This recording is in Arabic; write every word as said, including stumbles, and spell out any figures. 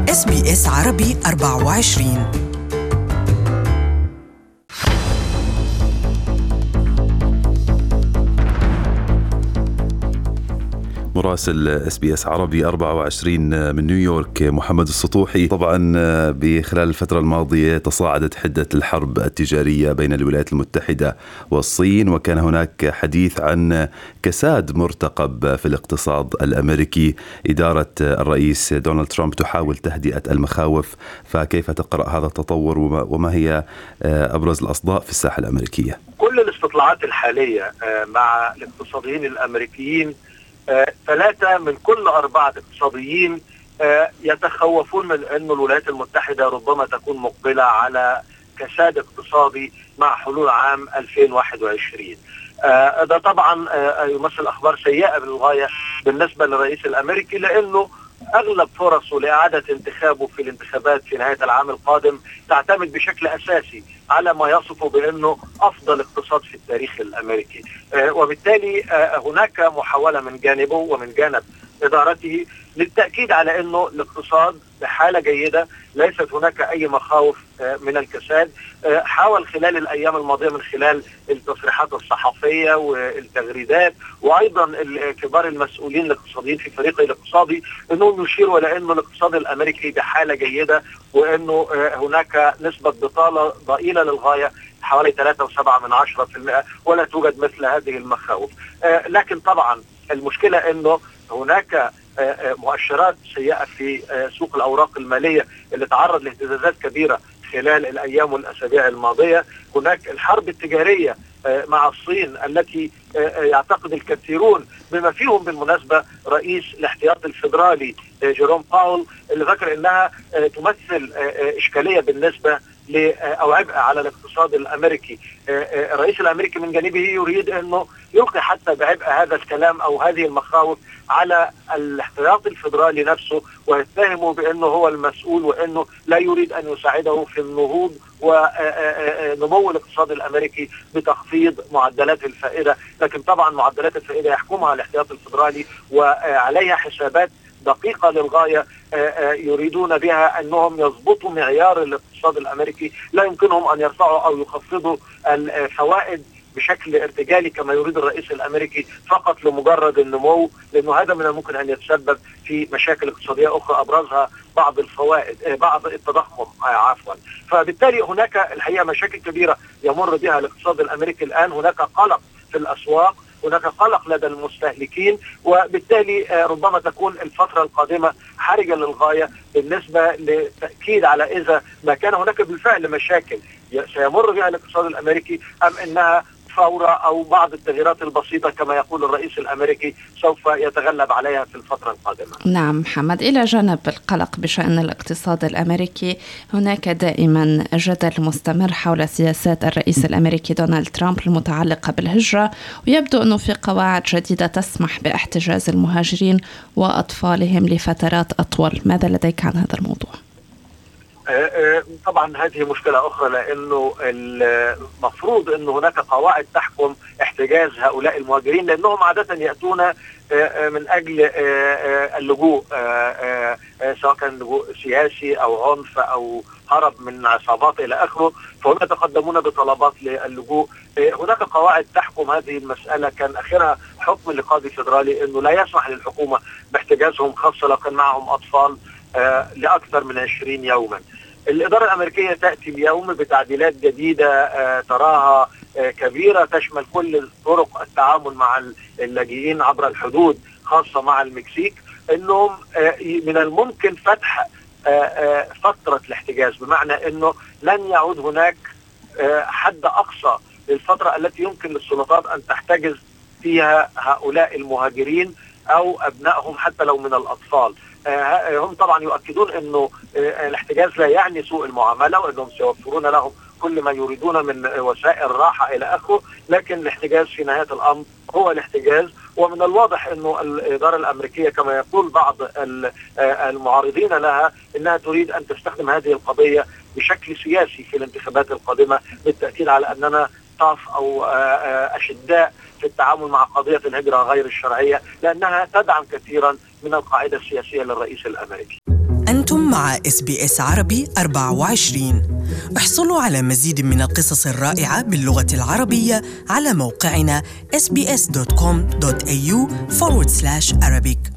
إس بي إس عربي أربعة وعشرين. مراسل إس بي إس عربي أربعة وعشرين من نيويورك محمد السطوحي. طبعا بخلال الفترة الماضية تصاعدت حدة الحرب التجارية بين الولايات المتحدة والصين، وكان هناك حديث عن كساد مرتقب في الاقتصاد الأمريكي. إدارة الرئيس دونالد ترامب تحاول تهدئة المخاوف، فكيف تقرأ هذا التطور وما هي أبرز الأصداء في الساحة الأمريكية؟ كل الاستطلاعات الحالية مع الاقتصاديين الأمريكيين آه، ثلاثة من كل أربعة اقتصاديين آه، يتخوفون من أن الولايات المتحدة ربما تكون مقبلة على كساد اقتصادي مع حلول عام ألفين وواحد وعشرين. آه، ده طبعا آه، يمثل أخبار سيئة بالغاية بالنسبة للرئيس الأمريكي، لأنه أغلب فرصه لإعادة انتخابه في الانتخابات في نهاية العام القادم تعتمد بشكل أساسي على ما يصفه بأنه أفضل اقتصاد في التاريخ الأمريكي. آه وبالتالي آه هناك محاولة من جانبه ومن جانب إدارته للتأكيد على أنه الاقتصاد بحالة جيدة، ليست هناك أي مخاوف آه من الكساد. آه حاول خلال الأيام الماضية من خلال التصريحات الصحفية والتغريدات وأيضا كبار المسؤولين الاقتصاديين في فريقه الاقتصادي أنهم يشيروا إلى أنه الاقتصاد الأمريكي بحالة جيدة، وأنه آه هناك نسبة بطالة ضئيلة للغاية حوالي ثلاثة وسبعة من عشرة في المئة، ولا توجد مثل هذه المخاوف. آه لكن طبعا المشكلة أنه هناك مؤشرات سيئة في سوق الأوراق المالية اللي تعرض لاهتزازات كبيرة خلال الأيام والأسابيع الماضية. هناك الحرب التجارية مع الصين التي يعتقد الكثيرون بما فيهم بالمناسبة رئيس الاحتياط الفيدرالي جيروم باول اللي ذكر أنها تمثل إشكالية بالنسبة أو عبء على الاقتصاد الأمريكي. الرئيس الأمريكي من جانبه يريد أنه يلقي حتى بعبء هذا الكلام أو هذه المخاوف على الاحتياط الفيدرالي نفسه، ويتهمه بأنه هو المسؤول وأنه لا يريد أن يساعده في النهوض ونمو الاقتصاد الأمريكي بتخفيض معدلات الفائدة. لكن طبعا معدلات الفائدة يحكمها الاحتياط الفيدرالي وعليها حسابات دقيقة للغاية يريدون بها أنهم يضبطوا معيار الاقتصاد الأمريكي. لا يمكنهم أن يرفعوا أو يخفضوا الفوائد بشكل ارتجالي كما يريد الرئيس الأمريكي فقط لمجرد النمو، لأنه هذا من الممكن أن يتسبب في مشاكل اقتصادية أخرى أبرزها بعض الفوائد بعض التضخم عفوا. فبالتالي هناك الحقيقة مشاكل كبيرة يمر بها الاقتصاد الأمريكي الآن. هناك قلق في الأسواق، هناك قلق لدى المستهلكين، وبالتالي ربما تكون الفترة القادمة حرجة للغاية بالنسبة للتأكيد على إذا ما كان هناك بالفعل مشاكل سيمر بها الاقتصاد الأمريكي أم إنها فورة أو بعض التغييرات البسيطة كما يقول الرئيس الأمريكي سوف يتغلب عليها في الفترة القادمة. نعم محمد، إلى جانب القلق بشأن الاقتصاد الأمريكي هناك دائما جدل مستمر حول سياسات الرئيس الأمريكي دونالد ترامب المتعلقة بالهجرة، ويبدو أنه في قواعد جديدة تسمح باحتجاز المهاجرين وأطفالهم لفترات أطول. ماذا لديك عن هذا الموضوع؟ طبعا هذه مشكلة أخرى، لأنه المفروض أن هناك قواعد تحكم احتجاز هؤلاء المهاجرين، لأنهم عادة يأتون من أجل اللجوء، سواء كان لجوء سياسي أو عنف أو هرب من عصابات إلى آخره، فهم يتقدمون بطلبات للجوء. هناك قواعد تحكم هذه المسألة، كان آخرها حكم لقاضي فيدرالي أنه لا يسمح للحكومة باحتجازهم خاصة لو كان معهم أطفال لأكثر من عشرين يوما. الإدارة الأمريكية تأتي اليوم بتعديلات جديدة تراها كبيرة تشمل كل طرق التعامل مع اللاجئين عبر الحدود خاصة مع المكسيك، أنهم من الممكن فتح فترة الاحتجاز، بمعنى أنه لن يعود هناك حد أقصى للفترة التي يمكن للسلطات أن تحتجز فيها هؤلاء المهاجرين أو أبنائهم حتى لو من الأطفال. هم طبعا يؤكدون أنه الاحتجاز لا يعني سوء المعاملة، وأنهم سيوفرون لهم كل ما يريدون من وسائل راحة إلى آخره، لكن الاحتجاز في نهاية الأمر هو الاحتجاز. ومن الواضح أنه الإدارة الأمريكية كما يقول بعض المعارضين لها أنها تريد أن تستخدم هذه القضية بشكل سياسي في الانتخابات القادمة، بالتأكيد على أننا طاف أو أشداء في التعامل مع قضية الهجرة غير الشرعية، لأنها تدعم كثيرا من القاعدة السياسية للرئيس الأمريكي. أنتم أنتم مع إس بي إس عربي أربعة وعشرين. احصلوا على مزيد من القصص الرائعة باللغة العربية على موقعنا إس بي إس دوت كوم دوت إيه يو forward slash Arabic.